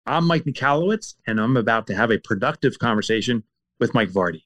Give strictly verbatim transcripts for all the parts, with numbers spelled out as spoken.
I'm Mike Michalowicz, and I'm about to have a productive conversation with Mike Vardy.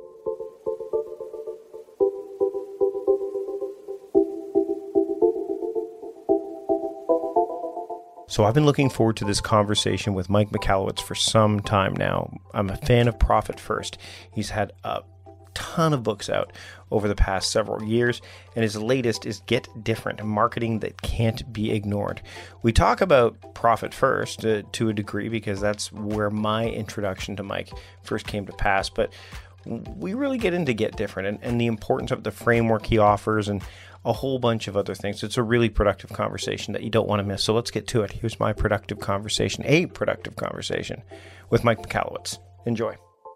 So I've been looking forward to this conversation with Mike Michalowicz for some time now. I'm a fan of Profit First. He's had a ton of books out over the past several years, and his latest is Get Different, Marketing That Can't Be Ignored. We talk about Profit First uh, to a degree because that's where my introduction to Mike first came to pass, but we really get into Get Different and, and the importance of the framework he offers and a whole bunch of other things. It's a really productive conversation that you don't want to miss. So let's get to it. Here's my productive conversation, a productive conversation with Mike Michalowicz. Enjoy.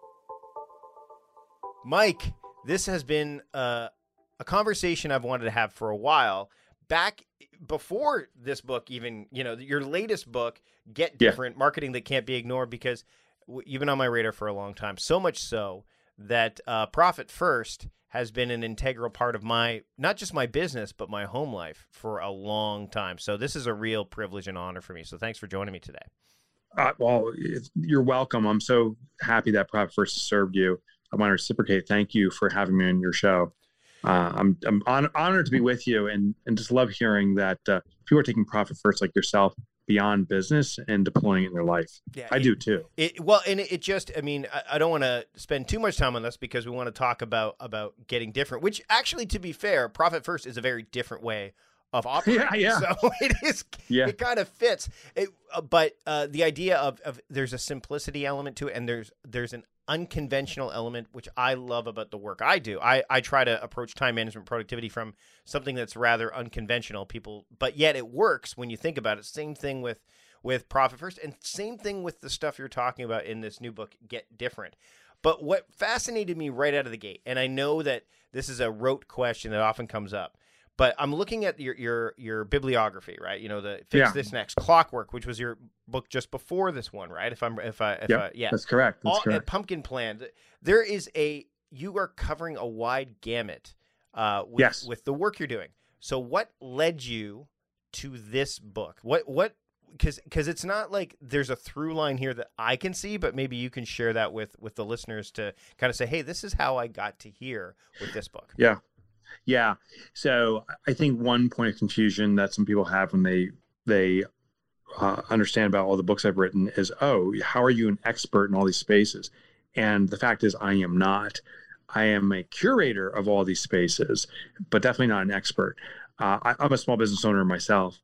Mike, this has been uh, a conversation I've wanted to have for a while. Back before this book, even, you know, your latest book, Get Different, yeah. Marketing That Can't Be Ignored, because you've been on my radar for a long time. So much so that uh, Profit First has been an integral part of my, not just my business, but my home life for a long time. So this is a real privilege and honor for me. So thanks for joining me today. Uh, well, you're welcome. I'm so happy that Profit First served you. I want to reciprocate. Thank you for having me on your show. Uh, I'm I'm on, honored to be with you, and and just love hearing that uh, people are taking Profit First like yourself beyond business and deploying it in their life. Yeah, I it, do too. It, well, and it just, I mean, I, I don't want to spend too much time on this because we want to talk about, about getting different, which actually, to be fair, Profit First is a very different way of operating. Yeah, yeah. So it is, yeah. It kind of fits. It, uh, but uh, the idea of, of there's a simplicity element to it, and there's, there's an unconventional element, which I love about the work I do. I, I try to approach time management productivity from something that's rather unconventional, people, but yet it works when you think about it. Same thing with, with Profit First, and same thing with the stuff you're talking about in this new book, Get Different. But what fascinated me right out of the gate, and I know that this is a rote question that often comes up, but I'm looking at your your your bibliography, right? You know, the Fix yeah. This Next, Clockwork, which was your book just before this one, right? If I'm if I if yep, I, yeah, that's correct. That's All, correct. Pumpkin Plan. There is a you are covering a wide gamut uh, with, yes. with the work you're doing. So, what led you to this book? What what because because it's not like there's a through line here that I can see, but maybe you can share that with with the listeners to kind of say, hey, this is how I got to here with this book. Yeah. Yeah. So I think one point of confusion that some people have when they they uh, understand about all the books I've written is, oh, how are you an expert in all these spaces? And the fact is, I am not. I am a curator of all these spaces, but definitely not an expert. Uh, I, I'm a small business owner myself.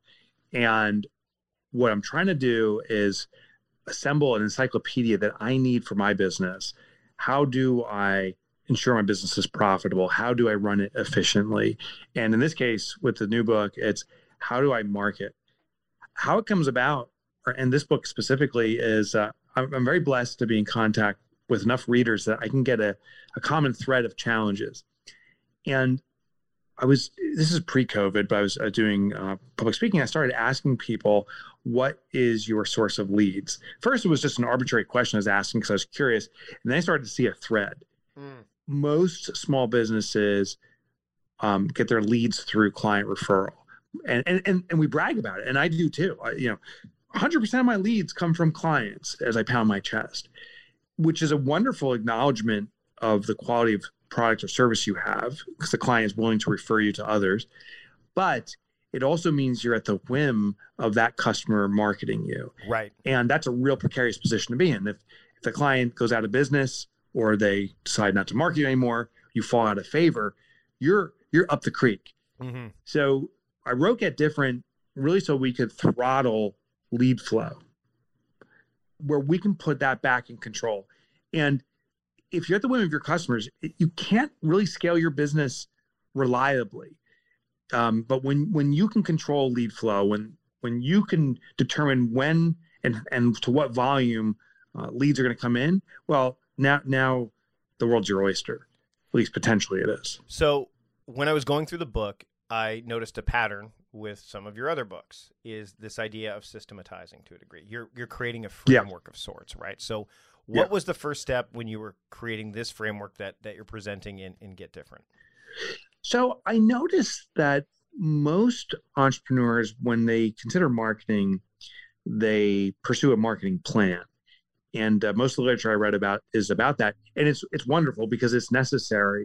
And what I'm trying to do is assemble an encyclopedia that I need for my business. How do I ensure my business is profitable? How do I run it efficiently? And in this case, with the new book, it's how do I market? How it comes about, or, and this book specifically is, uh, I'm, I'm very blessed to be in contact with enough readers that I can get a, a common thread of challenges. And I was, this is pre-COVID, but I was uh, doing uh, public speaking. I started asking people, what is your source of leads? First, it was just an arbitrary question I was asking because I was curious. And then I started to see a thread. Mm. Most small businesses um, get their leads through client referral, and, and and and we brag about it, and I do too. I, you know, one hundred percent of my leads come from clients as I pound my chest, which is a wonderful acknowledgement of the quality of product or service you have because the client is willing to refer you to others. But it also means you're at the whim of that customer marketing you, right? And that's a real precarious position to be in. If if the client goes out of business, or they decide not to market you anymore, you fall out of favor, you're you're up the creek. Mm-hmm. So I wrote Get Different really so we could throttle lead flow, where we can put that back in control. And if you're at the whim of your customers, you can't really scale your business reliably. Um, but when when you can control lead flow, when when you can determine when and, and to what volume uh, leads are going to come in, well, Now, now the world's your oyster. At least potentially it is. So when I was going through the book, I noticed a pattern with some of your other books is this idea of systematizing to a degree. You're you're creating a framework yeah. of sorts, right? So what yeah. was the first step when you were creating this framework that, that you're presenting in, in Get Different? So I noticed that most entrepreneurs, when they consider marketing, they pursue a marketing plan. And uh, most of the literature I read about is about that. And it's it's wonderful because it's necessary.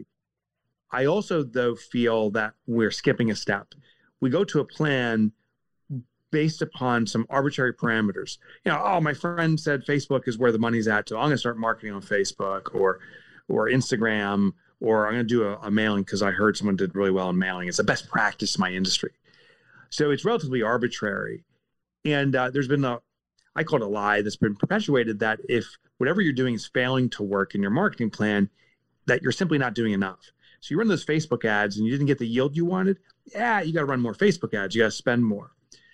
I also, though, feel that we're skipping a step. We go to a plan based upon some arbitrary parameters. You know, oh, my friend said Facebook is where the money's at, so I'm going to start marketing on Facebook or or Instagram, or I'm going to do a, a mailing because I heard someone did really well in mailing. It's the best practice in my industry. So it's relatively arbitrary. And uh, there's been a, I call it a lie that's been perpetuated, that if whatever you're doing is failing to work in your marketing plan, that you're simply not doing enough. So you run those Facebook ads and you didn't get the yield you wanted. Yeah, you got to run more Facebook ads. You got to spend more.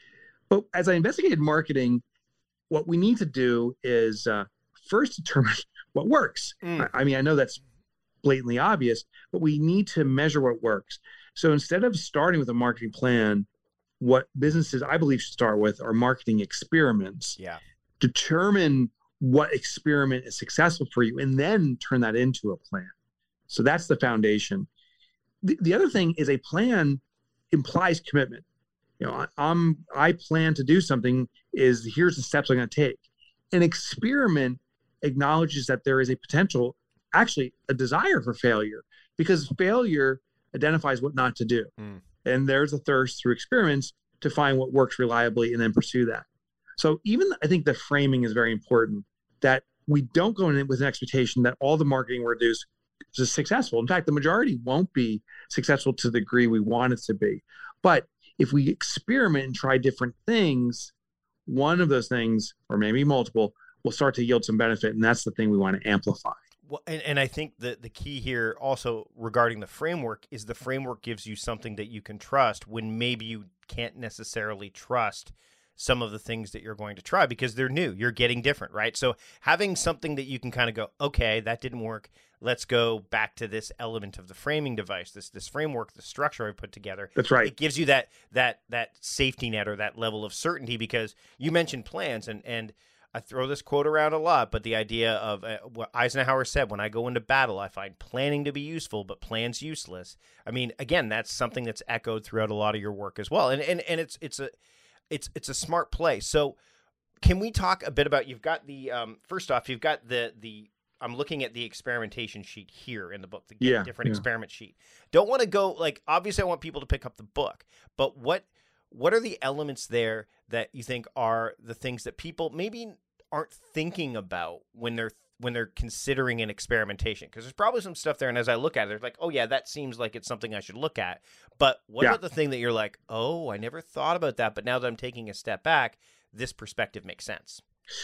But as I investigated marketing, what we need to do is uh, first determine what works. Mm. I, I mean, I know that's blatantly obvious, but we need to measure what works. So instead of starting with a marketing plan, what businesses, I believe, should start with are marketing experiments. Yeah. Determine what experiment is successful for you and then turn that into a plan. So that's the foundation. The, the other thing is a plan implies commitment. You know, I, I'm, I plan to do something is here's the steps I'm going to take. An experiment acknowledges that there is a potential, actually a desire for failure, because failure identifies what not to do. Mm. And there's a thirst through experiments to find what works reliably and then pursue that. So even I think the framing is very important, that we don't go in with an expectation that all the marketing we're doing is successful. In fact, the majority won't be successful to the degree we want it to be. But if we experiment and try different things, one of those things, or maybe multiple, will start to yield some benefit. And that's the thing we want to amplify. Well, and, and I think the, the key here also regarding the framework is the framework gives you something that you can trust when maybe you can't necessarily trust some of the things that you're going to try because they're new. You're getting different, right? So having something that you can kind of go, okay, that didn't work. Let's go back to this element of the framing device, this this framework, the structure I put together. That's right. It gives you that that that safety net or that level of certainty, because you mentioned plans, and and I throw this quote around a lot, but the idea of uh, what Eisenhower said, when I go into battle, I find planning to be useful, but plans useless. I mean, again, that's something that's echoed throughout a lot of your work as well. And and and it's it's a it's it's a smart play. So can we talk a bit about, you've got the um, first off, you've got the the I'm looking at the experimentation sheet here in the book, the yeah, different yeah. experiment sheet. Don't want to go, like, obviously I want people to pick up the book, but what what are the elements there that you think are the things that people maybe aren't thinking about when they're when they're considering an experimentation? Because there's probably some stuff there, and as I look at it, there's like, oh yeah, that seems like it's something I should look at. But what yeah. about the thing that you're like, oh, I never thought about that, but now that I'm taking a step back, this perspective makes sense?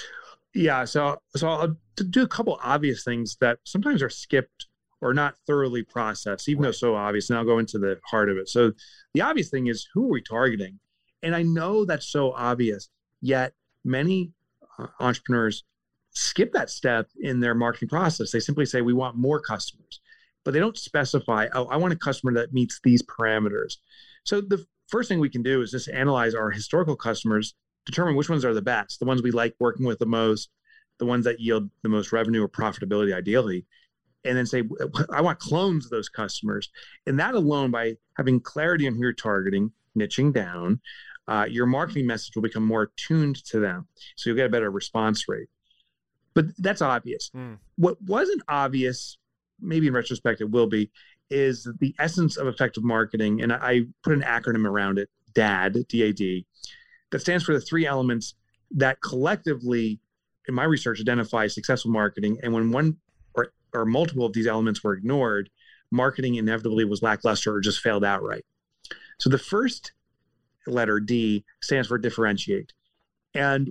Yeah, so so I'll do a couple obvious things that sometimes are skipped or not thoroughly processed, even right. though so obvious. And I'll go into the heart of it. So the obvious thing is, who are we targeting? And I know that's so obvious, yet many uh, entrepreneurs skip that step in their marketing process. They simply say, we want more customers, but they don't specify, oh, I want a customer that meets these parameters. So the first thing we can do is just analyze our historical customers, determine which ones are the best, the ones we like working with the most, the ones that yield the most revenue or profitability ideally, and then say, I want clones of those customers. And that alone, by having clarity on who you're targeting, niching down, uh, your marketing message will become more tuned to them. So you'll get a better response rate. But that's obvious. Mm. What wasn't obvious, maybe in retrospect it will be, is the essence of effective marketing. And I put an acronym around it, D A D, D A D, that stands for the three elements that collectively, in my research, identify successful marketing. And when one or, or multiple of these elements were ignored, marketing inevitably was lackluster or just failed outright. So the first letter, D, stands for differentiate. And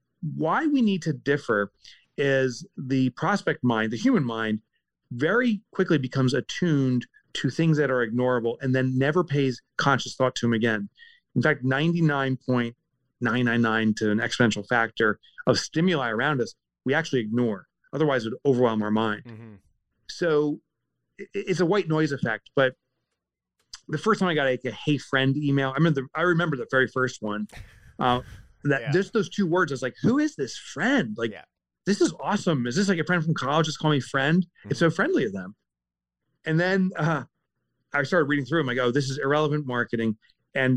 why we need to differ is the prospect mind, the human mind, very quickly becomes attuned to things that are ignorable and then never pays conscious thought to them again. In fact, ninety-nine point nine nine nine to an exponential factor of stimuli around us, we actually ignore. Otherwise, it would overwhelm our mind. Mm-hmm. So it's a white noise effect. But the first time I got a, a hey friend email, I remember the, I remember the very first one. Uh, that yeah. just those two words, I was like, who is this friend? Like, yeah. this is awesome. Is this like a friend from college just call me friend? Mm-hmm. It's so friendly of them. And then uh, I started reading through them. I go, this is irrelevant marketing. And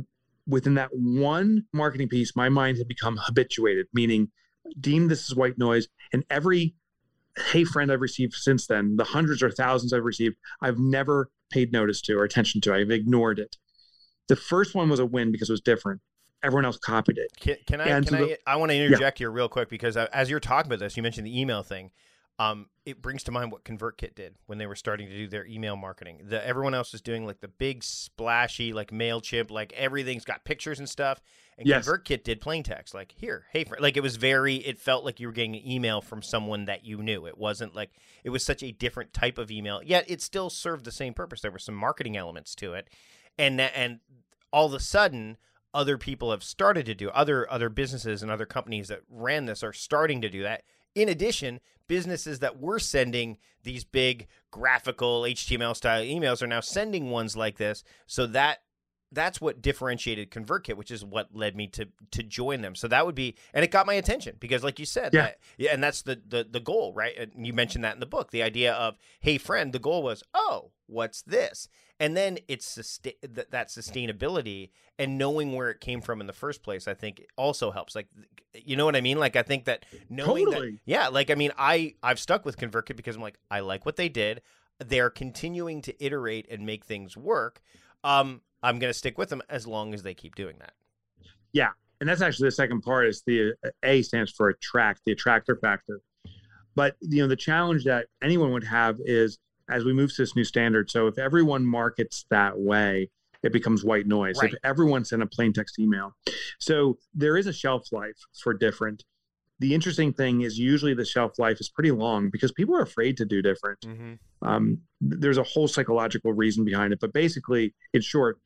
within that one marketing piece, my mind had become habituated, meaning deemed this is white noise. And every hey friend I've received since then, the hundreds or thousands I've received, I've never paid notice to or attention to. I've ignored it. The first one was a win because it was different. Everyone else copied it. Can, can I? And can so I? the, I want to interject yeah. here real quick because as you're talking about this, you mentioned the email thing. Um, it brings to mind what ConvertKit did when they were starting to do their email marketing. The, everyone else was doing like the big splashy, like MailChimp, like everything's got pictures and stuff. And yes. ConvertKit did plain text, like here, hey, friend. Like it was very, it felt like you were getting an email from someone that you knew. It wasn't like, it was such a different type of email, yet it still served the same purpose. There were some marketing elements to it. And, and all of a sudden, other people have started to do, other other businesses and other companies that ran this are starting to do that. In addition, businesses that were sending these big graphical H T M L style emails are now sending ones like this. So that that's what differentiated ConvertKit, which is what led me to to join them. So that would be, and it got my attention because, like you said, yeah, that, yeah and that's the, the the goal, right? And you mentioned that in the book, the idea of, hey, friend, the goal was, oh, what's this? And then it's sustain, that, that sustainability and knowing where it came from in the first place, I think also helps. Like, you know what I mean? Like, I think that knowing totally. that, yeah, like, I mean, I, I've stuck with ConvertKit because I'm like, I like what they did. They're continuing to iterate and make things work. Um, I'm going to stick with them as long as they keep doing that. Yeah. And that's actually the second part is the uh, A stands for attract, the attractor factor. But, you know, the challenge that anyone would have is, as we move to this new standard, so if everyone markets that way, it becomes white noise. Right. If everyone sent a plain text email. So there is a shelf life for different. The interesting thing is usually the shelf life is pretty long because people are afraid to do different. Mm-hmm. Um, there's a whole psychological reason behind it. But basically, in short,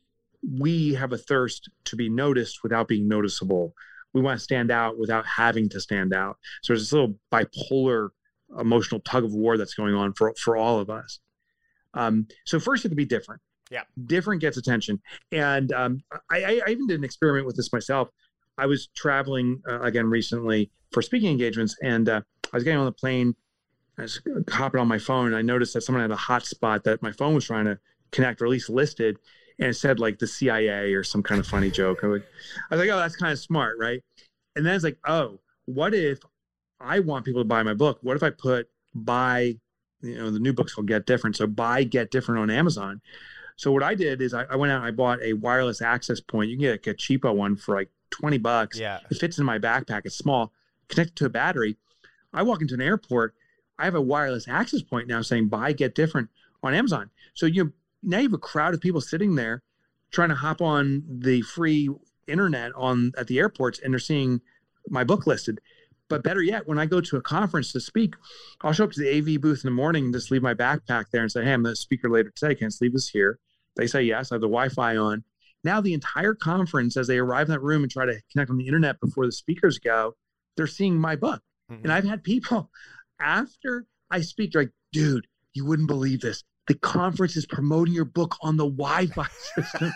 we have a thirst to be noticed without being noticeable. We want to stand out without having to stand out. So there's this little bipolar emotional tug of war that's going on for, for all of us. Um, so first, it could be different. Yeah. Different gets attention. And um, I, I even did an experiment with this myself. I was traveling uh, again recently for speaking engagements, and uh, I was getting on the plane. I was hopping on my phone, and I noticed that someone had a hotspot that my phone was trying to connect, or at least listed, and it said like the C I A or some kind of funny joke. I was, I was like, oh, that's kind of smart, right? And then it's like, oh, what if I want people to buy my book? What if I put buy, you know, the new book's called Get Different. So buy Get Different on Amazon. So what I did is I, I went out and I bought a wireless access point. You can get a, a cheapo one for like twenty bucks. Yeah. It fits in my backpack. It's small, connected to a battery. I walk into an airport. I have a wireless access point now saying buy Get Different on Amazon. So you now you have a crowd of people sitting there trying to hop on the free internet on at the airports, and they're seeing my book listed. But better yet, when I go to a conference to speak, I'll show up to the A V booth in the morning and just leave my backpack there and say, hey, I'm the speaker later today. Can I just leave this here? They say yes. I have the Wi-Fi on. Now the entire conference, as they arrive in that room and try to connect on the internet before the speakers go, they're seeing my book. Mm-hmm. And I've had people after I speak, they're like, dude, you wouldn't believe this. The conference is promoting your book on the Wi-Fi system.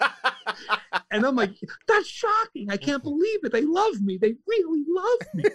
And I'm like, that's shocking. I can't believe it. They love me. They really love me.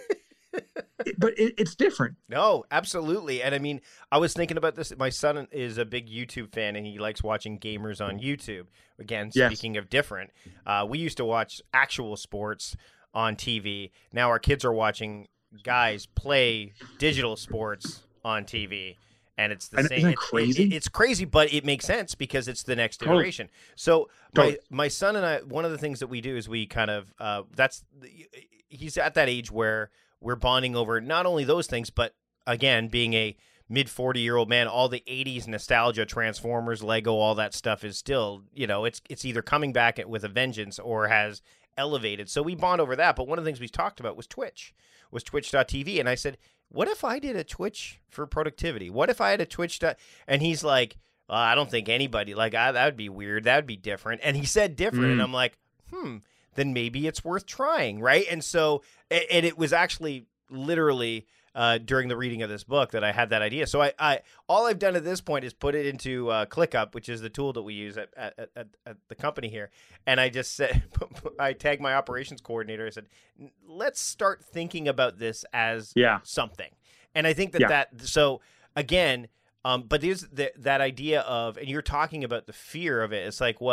But it, it's different. No, absolutely. And I mean, I was thinking about this. My son is a big YouTube fan, and he likes watching gamers on YouTube. Again, speaking yes. of different, uh, we used to watch actual sports on T V. Now our kids are watching guys play digital sports on T V. And it's the and same. Isn't that it's, crazy? It, it's crazy, but it makes sense because it's the next Totally. iteration. So Totally. my my son and I, one of the things that we do is we kind of uh, that's he's at that age where we're bonding over not only those things, but again, being a mid forty year old man, all the eighties nostalgia, Transformers, Lego, all that stuff is still, you know, it's it's either coming back with a vengeance or has elevated. So we bond over that. But one of the things we talked about was Twitch, was twitch dot t v. And I said, what if I did a Twitch for productivity? What if I had a Twitch? And he's like, uh, I don't think anybody, like, I, that would be weird. That would be different. And he said different. Mm. And I'm like, hmm, then maybe it's worth trying, right? And so, and it was actually literally uh, during the reading of this book that I had that idea. So I, I all I've done at this point is put it into uh, ClickUp, which is the tool that we use at, at, at, at the company here. And I just said, I tagged my operations coordinator. I said, let's start thinking about this as yeah. something. And I think that yeah. that, so again, um, but there's the, that idea of, and you're talking about the fear of it. It's like, well,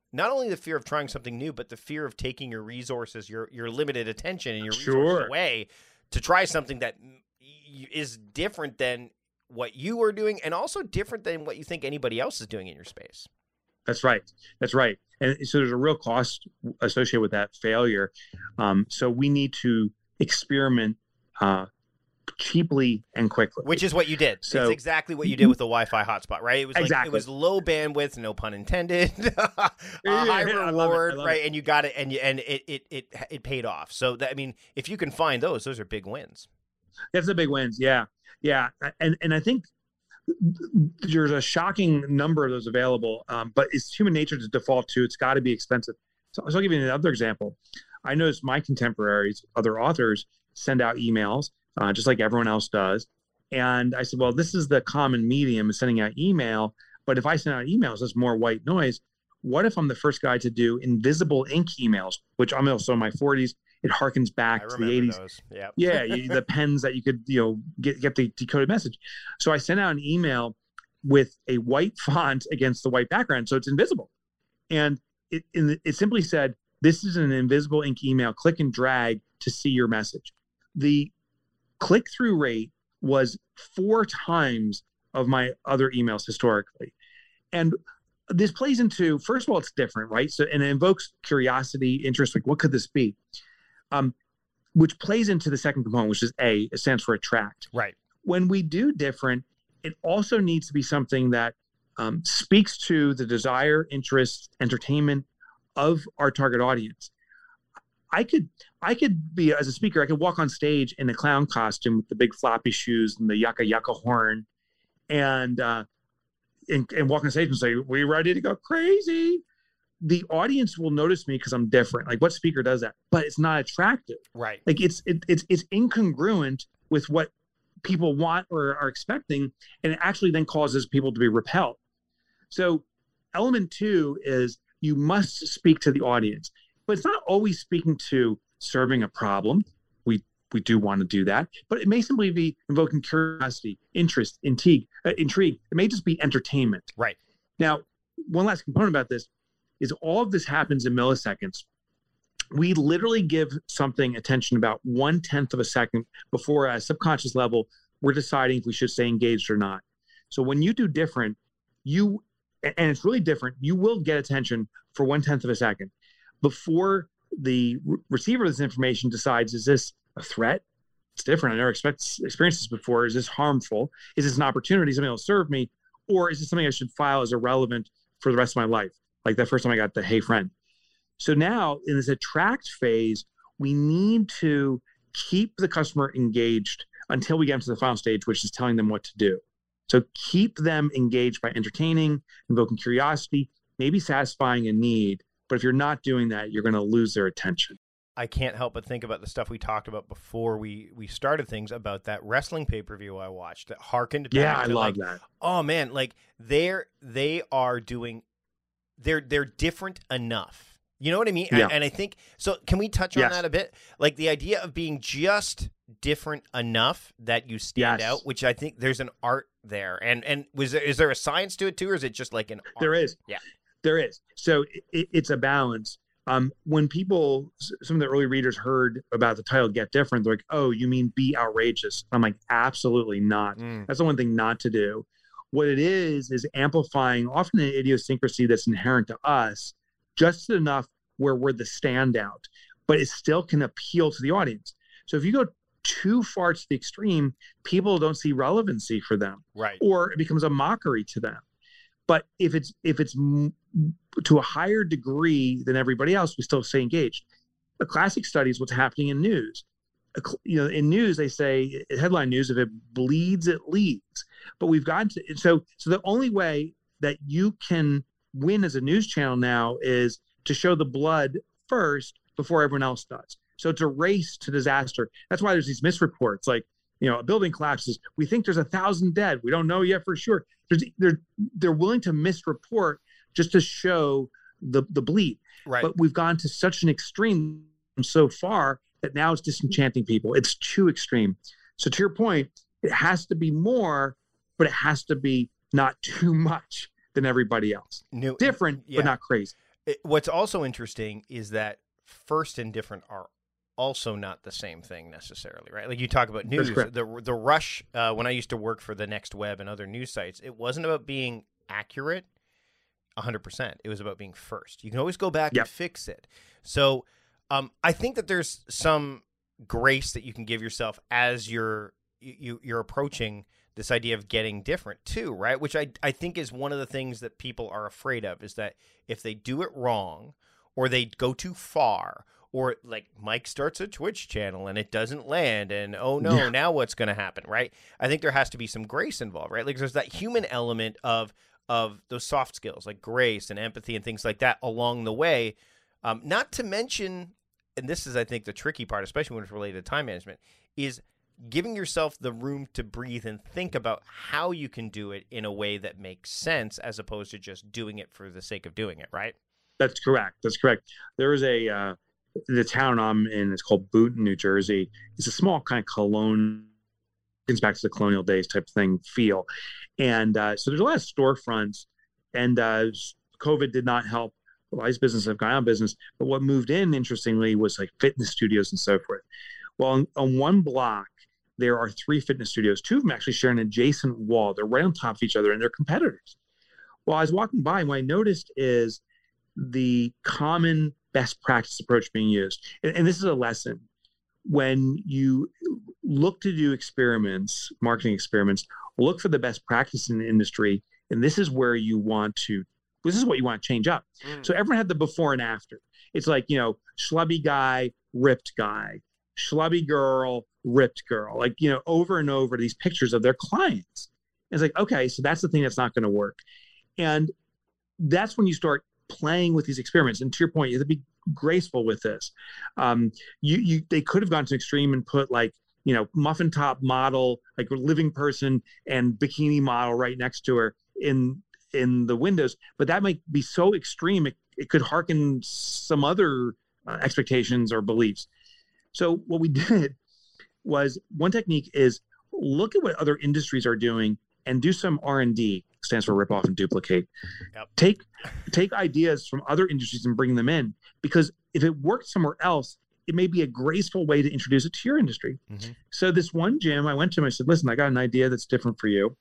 not only the fear of trying something new, but the fear of taking your resources, your your limited attention and your Sure. resources away to try something that is different than what you are doing and also different than what you think anybody else is doing in your space. That's right. That's right. And so there's a real cost associated with that failure. Um, so we need to experiment uh, cheaply and quickly. Which is what you did. So, it's exactly what you did with the Wi-Fi hotspot, right? It was like, exactly. It was low bandwidth, no pun intended, uh, yeah, high yeah, reward, it, right? It. And you got it, and you, and it it it it paid off. So that, I mean, if you can find those, those are big wins. That's the big wins. Yeah, yeah, and and I think there's a shocking number of those available, um, but it's human nature to default to it's got to be expensive. So, so I'll give you another example. I noticed my contemporaries, other authors, send out emails uh, just like everyone else does. And I said, well, this is the common medium of sending out email. But if I send out emails, it's more white noise. What if I'm the first guy to do invisible ink emails, which I'm also in my forties. It harkens back I to the eighties. Those. Yep. Yeah, you, the pens that you could, you know, get get the decoded message. So I sent out an email with a white font against the white background, so it's invisible. And it it, it simply said, "This is an invisible ink email. Click and drag to see your message." The click-through rate was four times of my other emails historically, and this plays into, first of all, it's different, right? So, and it invokes curiosity, interest, like what could this be? Um, which plays into the second component, which is A, it stands for attract. Right. When we do different, it also needs to be something that um, speaks to the desire, interest, entertainment of our target audience. I could, I could be, as a speaker, I could walk on stage in a clown costume with the big floppy shoes and the yucca yucca horn, and uh, and, and walk on stage and say, "We ready to go crazy?" The audience will notice me because I'm different. Like, what speaker does that? But it's not attractive. Right. Like it's it, it's it's incongruent with what people want or are expecting, and it actually then causes people to be repelled. So, element two is you must speak to the audience, but it's not always speaking to serving a problem. We we do want to do that, but it may simply be invoking curiosity, interest, intrigue. Uh, intrigue. It may just be entertainment. Right. Now, one last component about this is all of this happens in milliseconds. We literally give something attention about one tenth of a second before, at a subconscious level, we're deciding if we should stay engaged or not. So when you do different, you, and it's really different, you will get attention for one tenth of a second before the re- receiver of this information decides, is this a threat? It's different. I never expect, experienced this before. Is this harmful? Is this an opportunity, something that will serve me? Or is this something I should file as irrelevant for the rest of my life? Like that first time I got the "Hey friend." So now in this attract phase, we need to keep the customer engaged until we get into the final stage, which is telling them what to do. So keep them engaged by entertaining, invoking curiosity, maybe satisfying a need. But if you're not doing that, you're going to lose their attention. I can't help but think about the stuff we talked about before we, we started things about that wrestling pay-per-view I watched that harkened back Yeah, I to love like, that. Oh man, like they're they are doing they're they're different enough. You know what I mean? Yeah. And, and I think so. Can we touch on Yes. that a bit? Like the idea of being just different enough that you stand Yes. out, which I think there's an art there. And and was there is there a science to it too, or is it just like an art? There is. Yeah. There is. So it, it's a balance. Um, when people, some of the early readers heard about the title "Get Different," they're like, "Oh, you mean be outrageous?" I'm like, absolutely not. Mm. That's the one thing not to do. What it is is amplifying often an idiosyncrasy that's inherent to us, just enough where we're the standout, but it still can appeal to the audience. So if you go too far to the extreme, people don't see relevancy for them, Right. or it becomes a mockery to them. But if it's if it's m- to a higher degree than everybody else, we still stay engaged. A classic study is what's happening in news. A cl- You know, in news they say, headline news: if it bleeds, it leads. But we've gotten to so so the only way that you can win as a news channel now is to show the blood first before everyone else does. So it's a race to disaster. That's why there's these misreports, like, you know, a building collapses. We think there's a thousand dead. We don't know yet for sure. There's, they're they're willing to misreport just to show the the bleed. Right. But we've gone to such an extreme so far that now it's disenchanting people. It's too extreme. So to your point, it has to be more, but it has to be not too much than everybody else. New, Different, yeah. but not crazy. it, what's also interesting is that first and different are also not the same thing necessarily, right? Like you talk about news, the the rush. Uh, when I used to work for the Next Web and other news sites, it wasn't about being accurate one hundred percent. It was about being first. You can always go back yep. and fix it. So um, I think that there's some grace that you can give yourself as you're you, you're approaching this idea of getting different too, right? Which I I think is one of the things that people are afraid of, is that if they do it wrong or they go too far, or like Mike starts a Twitch channel and it doesn't land, and oh no, yeah. now what's going to happen, right? I think there has to be some grace involved, right? Like there's that human element of of those soft skills like grace and empathy and things like that along the way. Um, not to mention, and this is I think the tricky part, especially when it's related to time management, is giving yourself the room to breathe and think about how you can do it in a way that makes sense, as opposed to just doing it for the sake of doing it, right? That's correct. That's correct. There was a, uh, the town I'm in, it's called Boonton, New Jersey. It's a small kind of colonial, gets back to the colonial days type thing feel. And uh, so there's a lot of storefronts, and uh, COVID did not help. A lot of these businesses have gone out of business. But what moved in, interestingly, was like fitness studios and so forth. Well, on, on one block, there are three fitness studios. Two of them actually share an adjacent wall. They're right on top of each other, and they're competitors. Well, I was walking by, and what I noticed is the common best practice approach being used. And, and this is a lesson. When you look to do experiments, marketing experiments, look for the best practice in the industry, and this is where you want to, this is what you want to change up. Mm. So everyone had the before and after. It's like, you know, schlubby guy, ripped guy, schlubby girl, ripped girl, like, you know, over and over these pictures of their clients. It's like, okay, so that's the thing that's not going to work. And that's when you start playing with these experiments. And to your point, you have to be graceful with this. Um, you, you, they could have gone to extreme and put like, you know, muffin top model, like a living person and bikini model right next to her in, in the windows. But that might be so extreme, it, it could hearken some other uh, expectations or beliefs. So what we did was, one technique is look at what other industries are doing and do some R and D, stands for rip off and duplicate. Yep. Take take ideas from other industries and bring them in, because if it worked somewhere else, it may be a graceful way to introduce it to your industry. Mm-hmm. So this one gym, I went to him, I said, listen, I got an idea that's different for you.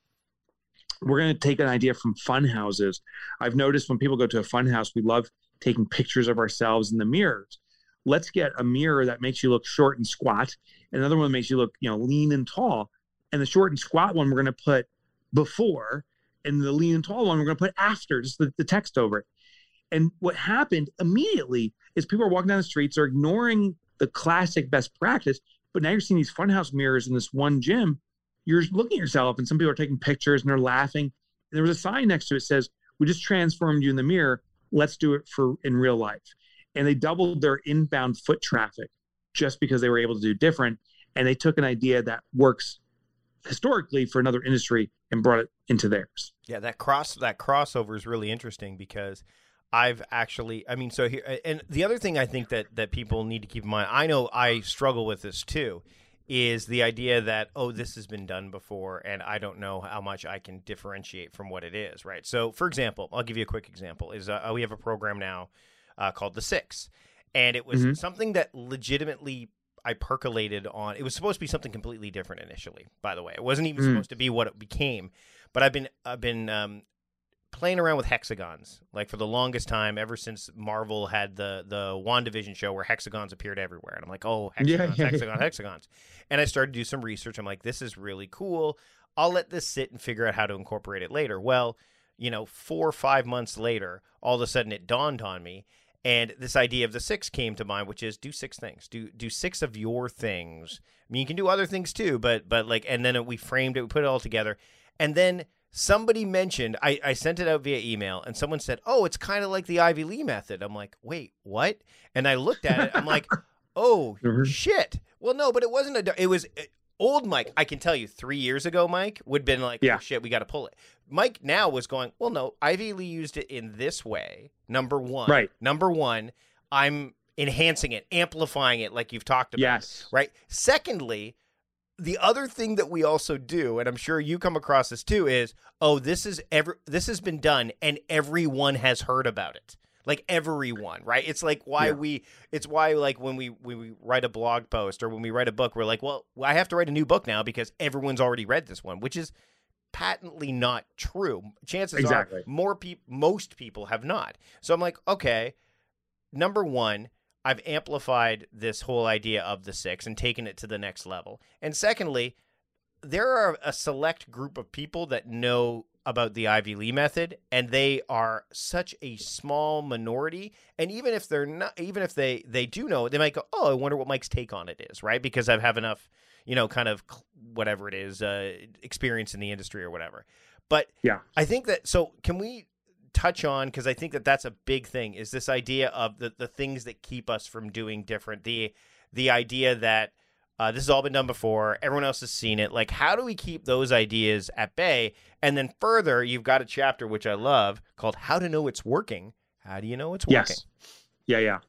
We're going to take an idea from fun houses. I've noticed when people go to a fun house, we love taking pictures of ourselves in the mirrors. Let's get a mirror that makes you look short and squat, and another one that makes you look, you know, lean and tall. And the short and squat one, we're going to put before, and the lean and tall one, we're going to put after, just the, the text over it. And what happened immediately is people are walking down the streets, are ignoring the classic best practice, but now you're seeing these funhouse mirrors in this one gym. You're looking at yourself, and some people are taking pictures, and they're laughing. And there was a sign next to it that says, we just transformed you in the mirror. Let's do it for in real life. And they doubled their inbound foot traffic just because they were able to do different. And they took an idea that works historically for another industry and brought it into theirs. Yeah, that cross that crossover is really interesting, because I've actually, I mean, so here, and the other thing I think that that people need to keep in mind, I know I struggle with this too, is the idea that, oh, this has been done before, and I don't know how much I can differentiate from what it is, right? So, for example, I'll give you a quick example, is uh, we have a program now uh, called The Six, and it was mm-hmm. something that legitimately I percolated on. It was supposed to be something completely different initially, by the way. It wasn't even mm. supposed to be what it became, but I've been I've been um, playing around with hexagons, like for the longest time, ever since Marvel had the the WandaVision show where hexagons appeared everywhere. And I'm like, oh, hexagons, yeah, yeah, hexagons, yeah. hexagons. And I started to do some research. I'm like, this is really cool. I'll let this sit and figure out how to incorporate it later. Well, you know, four or five months later, all of a sudden it dawned on me. And this idea of the six came to mind, which is do six things. Do do six of your things. I mean, you can do other things too, but but like, and then we framed it, we put it all together. And then somebody mentioned, I, I sent it out via email, and someone said, oh, it's kind of like the Ivy Lee method. I'm like, wait, what? And I looked at it. I'm like, oh, mm-hmm. shit. Well, no, but it wasn't a, it was old Mike. I can tell you three years ago, Mike would have been like, yeah. oh, shit, we got to pull it. Mike now was going, well, no, Ivy Lee used it in this way. Number one. Right. Number one, I'm enhancing it, amplifying it like you've talked about. Yes. Right. Secondly, the other thing that we also do, and I'm sure you come across this too, is, oh, this is ever this has been done and everyone has heard about it. Like everyone, right? It's like why Yeah. we, it's why like when we, when we write a blog post or when we write a book, we're like, well, I have to write a new book now because everyone's already read this one, which is patently not true. Chances Exactly. are more people, most people have not. So I'm like, okay, number one, I've amplified this whole idea of the six and taken it to the next level. And secondly, there are a select group of people that know about the Ivy Lee method, and they are such a small minority. And even if they're not, even if they, they do know, they might go, oh, I wonder what Mike's take on it is, right? Because I have enough, you know, kind of whatever it is, uh, experience in the industry or whatever. But Yeah. I think that, so can we touch on, because I think that that's a big thing, is this idea of the, the things that keep us from doing different, the the idea that uh, this has all been done before, everyone else has seen it. Like, how do we keep those ideas at bay? And then further, you've got a chapter, which I love, called How to Know It's Working. How do you know it's working? Yes. Yeah, yeah.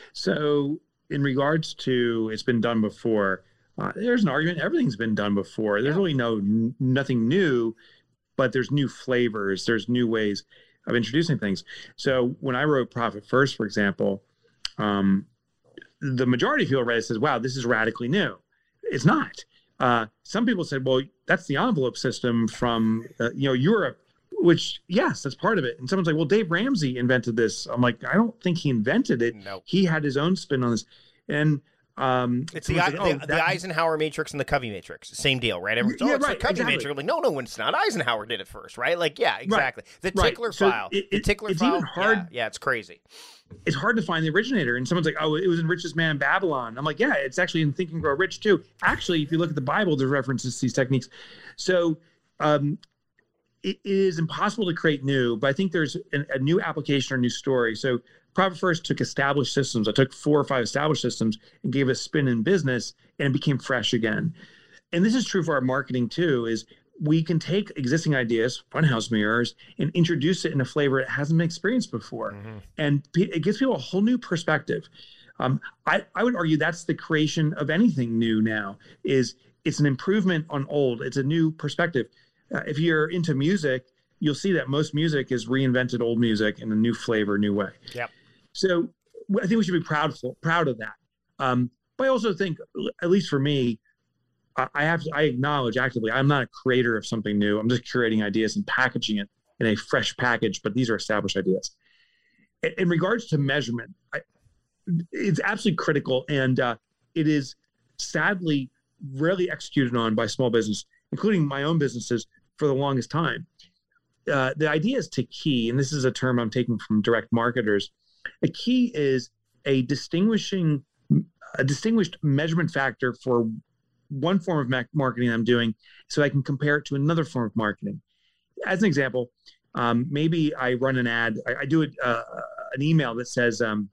So in regards to it's been done before, uh, there's an argument. Everything's been done before. There's Yeah. really no n- nothing new, but there's new flavors. There's new ways of introducing things. So when I wrote Profit First, for example, um, the majority of people read it says, wow, this is radically new. It's not. Uh, some people said, well, that's the envelope system from, uh, you know, Europe, which, yes, that's part of it. And someone's like, well, Dave Ramsey invented this. I'm like, I don't think he invented it. No. He had his own spin on this. And um, It's the, someone's the, like, oh, the that- Eisenhower matrix and the Covey matrix. Same deal, right? Everyone's, Yeah, oh, it's right, the Covey exactly. matrix. I'm like, no, no, it's not. Eisenhower did it first, right? Like, yeah, exactly. The right. tickler So file. it- the it- tickler it's file. even hard- Yeah, yeah, it's crazy. it's hard to find the originator. And someone's like, oh, it was in Richest Man in Babylon. I'm like, yeah, it's actually in Think and Grow Rich too. Actually, if you look at the Bible, there's references to these techniques. So um, it is impossible to create new, but I think there's an, a new application or a new story. So Profit First took established systems. I took four or five established systems and gave a spin in business, and it became fresh again. And this is true for our marketing too, is we can take existing ideas, funhouse mirrors, and introduce it in a flavor it hasn't been experienced before. Mm-hmm. And pe- it gives people a whole new perspective. Um, I, I would argue that's the creation of anything new now, is it's an improvement on old. It's a new perspective. Uh, if you're into music, you'll see that most music is reinvented old music in a new flavor, new way. Yep. So I think we should be proud, proud of that. Um, but I also think, at least for me, I have to, I acknowledge actively, I'm not a creator of something new. I'm just curating ideas and packaging it in a fresh package, but these are established ideas. In, in regards to measurement, I, it's absolutely critical. And uh, it is sadly rarely executed on by small business, including my own businesses for the longest time. Uh, the idea is to key, and this is a term I'm taking from direct marketers. A key is a distinguishing, a distinguished measurement factor for one form of ma- marketing I'm doing, so I can compare it to another form of marketing. As an example, um, maybe I run an ad, I, I do it, uh, an email that says, um,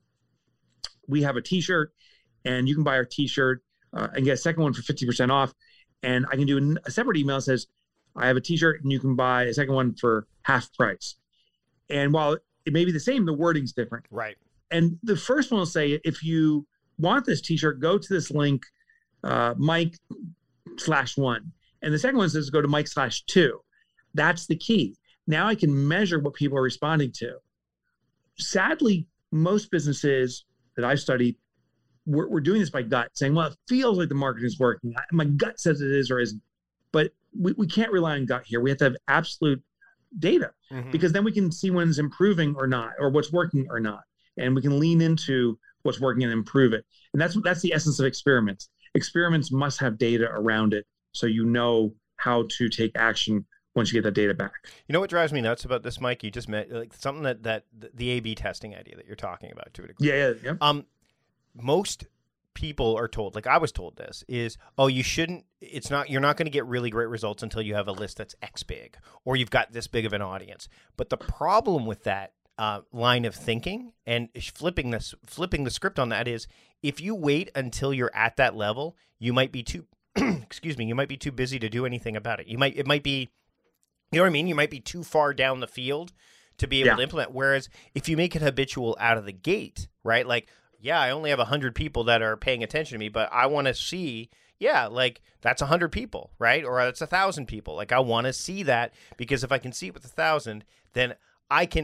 we have a t-shirt and you can buy our t-shirt uh, and get a second one for fifty percent off. And I can do a separate email that says, I have a t-shirt and you can buy a second one for half price. And while it may be the same, the wording's different. Right. And the first one will say, if you want this t-shirt, go to this link, uh, Mike slash one. And the second one says, go to Mike slash two. That's the key. Now I can measure what people are responding to. Sadly, most businesses that I've studied, we're, we're doing this by gut, saying, well, it feels like the marketing is working. My gut says it is or isn't. But we, we can't rely on gut here. We have to have absolute data, Mhm. because then we can see when it's improving or not, or what's working or not. And we can lean into what's working and improve it. And that's that's the essence of experiments. Experiments must have data around it, so you know how to take action once you get that data back. You know what drives me nuts about this, Mike? You just met like something that, that the A B testing idea that you're talking about to a degree. Yeah, yeah, yeah. Um, most people are told, like I was told this, is, oh, you shouldn't, it's not, you're not going to get really great results until you have a list that's X big, or you've got this big of an audience. But the problem with that uh, line of thinking and flipping this, flipping the script on that is, if you wait until you're at that level, you might be too, excuse me, you might be too busy to do anything about it. You might, it might be, you know what I mean? You might be too far down the field to be able Yeah. to implement. Whereas if you make it habitual out of the gate, right? Like, yeah, I only have one hundred people that are paying attention to me, but I want to see, yeah, like that's one hundred people, right? Or that's one thousand people. Like I want to see that, because if I can see it with one thousand, then I can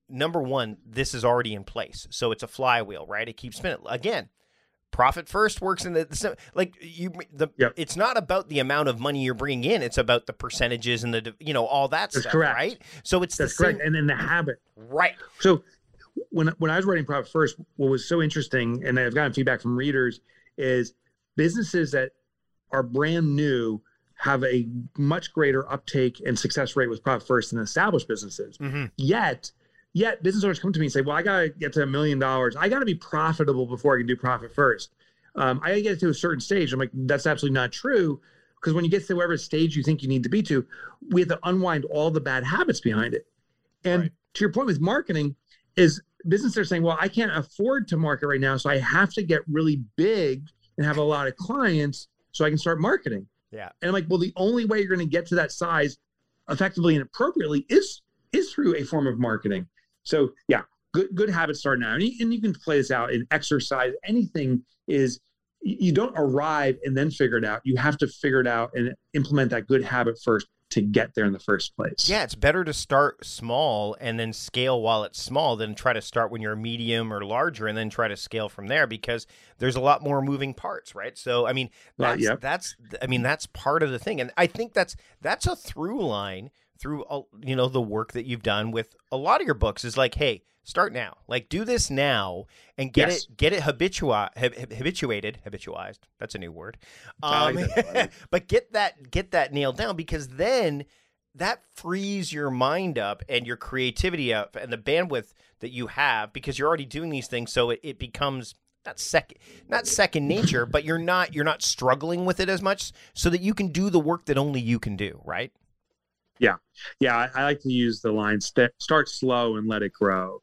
number one, this is already in place. So it's a flywheel, right? It keeps spinning. Again, profit first works in the, the like you the yep. It's not about the amount of money you're bringing in, it's about the percentages and the, you know, all that That's stuff, correct. right? So it's That's the correct. same, and then the habit. right. So when when I was writing Profit First, what was so interesting, and I've gotten feedback from readers, is businesses that are brand new have a much greater uptake and success rate with Profit First than established businesses. Mm-hmm. Yet, yet business owners come to me and say, well, I got to get to a million dollars. I got to be profitable before I can do Profit First. Um, I got to get to a certain stage. I'm like, that's absolutely not true. Because when you get to whatever stage you think you need to be to, we have to unwind all the bad habits behind it. And right. to your point with marketing, is businesses are saying, well, I can't afford to market right now, so I have to get really big and have a lot of clients so I can start marketing. Yeah. And I'm like, well, the only way you're going to get to that size effectively and appropriately is is through a form of marketing. So yeah, good good habits start now. And you, and you can play this out in exercise. Anything is, you don't arrive and then figure it out. You have to figure it out and implement that good habit first to get there in the first place. Yeah, it's better to start small and then scale while it's small than try to start when you're medium or larger and then try to scale from there, because there's a lot more moving parts, right? So, I mean, that's, uh, yep. that's I mean, that's part of the thing. And I think that's that's a through line through, you know, the work that you've done with a lot of your books is like, hey, start now. Like, do this now and get yes. it get it habitua, habituated, habituized. That's a new word. Um, like that. But get that get that nailed down, because then that frees your mind up and your creativity up and the bandwidth that you have, because you're already doing these things. So it, it becomes not second not second nature, but you're not you're not struggling with it as much, so that you can do the work that only you can do, right? Yeah. Yeah. I, I like to use the line, st- start slow and let it grow.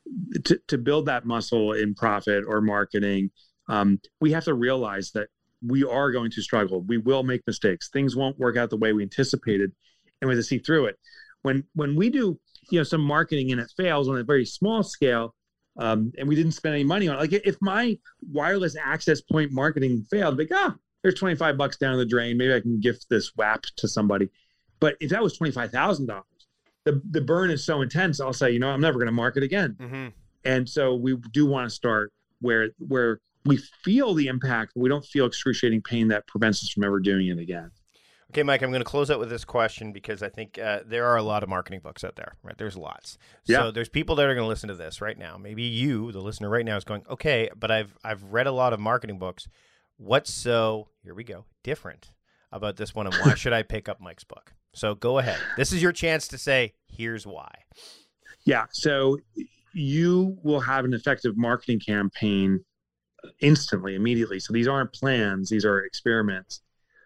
To, to build that muscle in profit or marketing, um, we have to realize that we are going to struggle. We will make mistakes. Things won't work out the way we anticipated, and we have to see through it. When when we do, you know, some marketing and it fails on a very small scale, um, and we didn't spend any money on it. Like if my wireless access point marketing failed, like, ah, there's twenty-five bucks down the drain. Maybe I can gift this W A P to somebody. But if that was twenty-five thousand dollars, the the burn is so intense, I'll say, you know, I'm never going to market again. Mm-hmm. And so we do want to start where where we feel the impact, but we don't feel excruciating pain that prevents us from ever doing it again. Okay, Mike, I'm going to close out with this question, because I think uh, there are a lot of marketing books out there, right? There's lots. Yeah. So there's people that are going to listen to this right now. Maybe you, the listener right now, is going, okay, but I've I've read a lot of marketing books. What's so, here we go, different about this one, and why should I pick up Mike's book? So go ahead. This is your chance to say, here's why. Yeah. So you will have an effective marketing campaign instantly, immediately. So these aren't plans. These are experiments.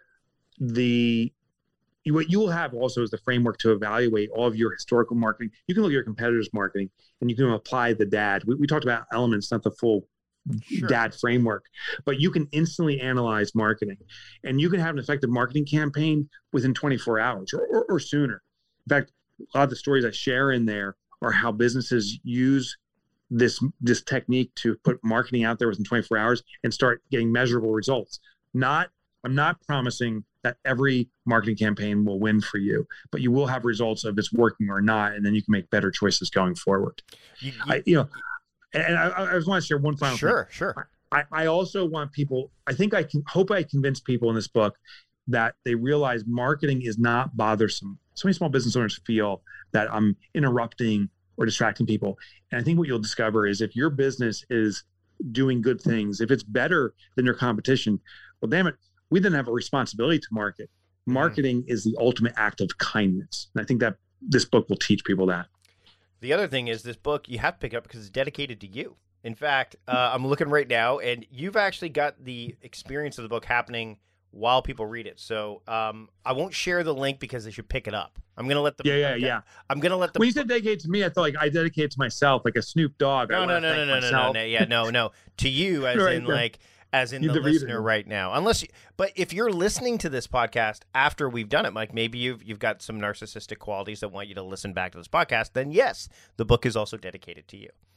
The what you will have also is the framework to evaluate all of your historical marketing. You can look at your competitors' marketing and you can apply the D A D. We, we talked about elements, not the full Sure. D A D framework, but you can instantly analyze marketing, and you can have an effective marketing campaign within twenty-four hours or, or, or sooner. In fact, a lot of the stories I share in there are how businesses use this this technique to put marketing out there within twenty-four hours and start getting measurable results. Not, I'm not promising that every marketing campaign will win for you, but you will have results of it's working or not, and then you can make better choices going forward. You, you, I, you know. And I, I just want to share one final sure, thing. Sure, sure. I, I also want people, I think I can hope I convince people in this book that they realize marketing is not bothersome. So many small business owners feel that I'm interrupting or distracting people. And I think what you'll discover is if your business is doing good things, if it's better than your competition, well, damn it, we then have a responsibility to market. Marketing mm-hmm. is the ultimate act of kindness. And I think that this book will teach people that. The other thing is this book you have to pick up because it's dedicated to you. In fact, uh, I'm looking right now, and you've actually got the experience of the book happening while people read it. So um, I won't share the link because they should pick it up. I'm going to let them. Yeah, yeah, okay. yeah. I'm going to let them. When you said dedicate to me, I thought like I dedicate to myself, like a Snoop Dogg. No, no, no, no, no, no, no, no. Yeah, no, no. To you, as right, in yeah. like. As in you the listener right now, unless you, but if you're listening to this podcast after we've done it, Mike, maybe you've you've got some narcissistic qualities that want you to listen back to this podcast. Then yes, the book is also dedicated to you.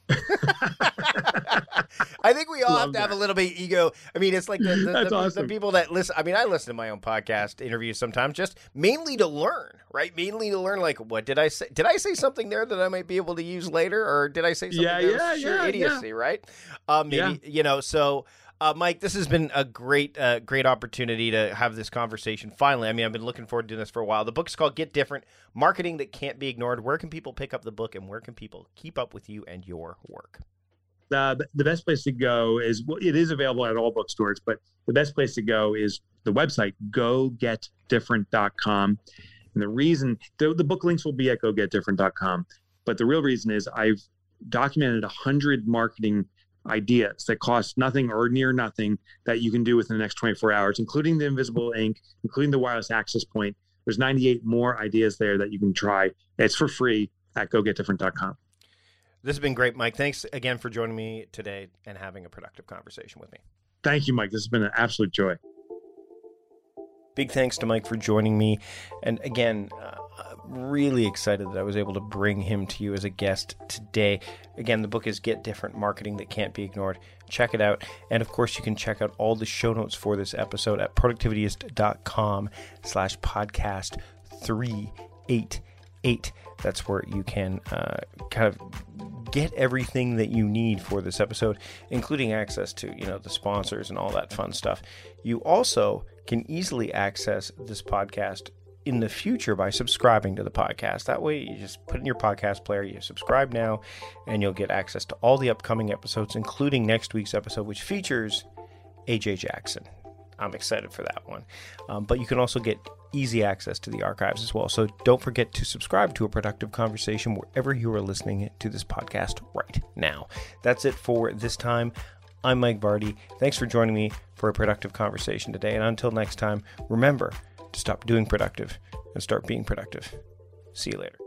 I think we all Love have to that. have a little bit of ego. I mean, it's like the, the, That's the, awesome. the people that listen. I mean, I listen to my own podcast interviews sometimes just mainly to learn, right? Mainly to learn, like, what did I say? Did I say something there that I might be able to use later? Or did I say something Yeah, that yeah, was sheer yeah, idiocy, yeah. right? Um, maybe, Yeah. you know, so... Uh, Mike, this has been a great, uh, great opportunity to have this conversation. Finally, I mean, I've been looking forward to doing this for a while. The book's called Get Different: Marketing That Can't Be Ignored. Where can people pick up the book, and where can people keep up with you and your work? Uh, the best place to go is, well, it is available at all bookstores, but the best place to go is the website, go get different dot com. And the reason, the, the book links will be at go get different dot com, but the real reason is I've documented one hundred marketing ideas that cost nothing or near nothing that you can do within the next twenty-four hours, including the invisible ink, including the wireless access point. There's ninety-eight more ideas there that you can try. It's for free at go get different dot com. This has been great, Mike. Thanks again for joining me today and having a productive conversation with me. Thank you, Mike. This has been an absolute joy. Big thanks to Mike for joining me. And again, uh, really excited that I was able to bring him to you as a guest today. Again, the book is Get Different: Marketing That Can't Be Ignored. Check it out. And of course, you can check out all the show notes for this episode at productivityist.com slash podcast 388. That's where you can uh, kind of get everything that you need for this episode, including access to, you know, the sponsors and all that fun stuff. You also can easily access this podcast in the future by subscribing to the podcast. That way, you just put in your podcast player, you subscribe now, and you'll get access to all the upcoming episodes, including next week's episode, which features A J Jackson. I'm excited for that one. Um, but you can also get easy access to the archives as well. So don't forget to subscribe to A Productive Conversation wherever you are listening to this podcast right now. That's it for this time. I'm Mike Vardy. Thanks for joining me for A Productive Conversation today. And until next time, remember to stop doing productive and start being productive. See you later.